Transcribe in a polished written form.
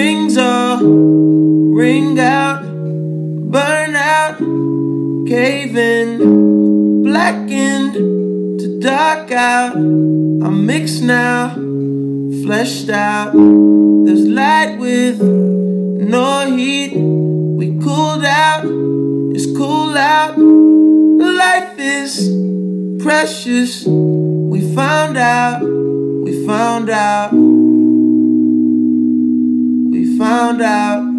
rings all ring out, burn out, caving, blackened to dark out. I'm mixed now, fleshed out. There's light with no heat. We cooled out, it's cool out. Life is precious. We found out, we found out, we found out.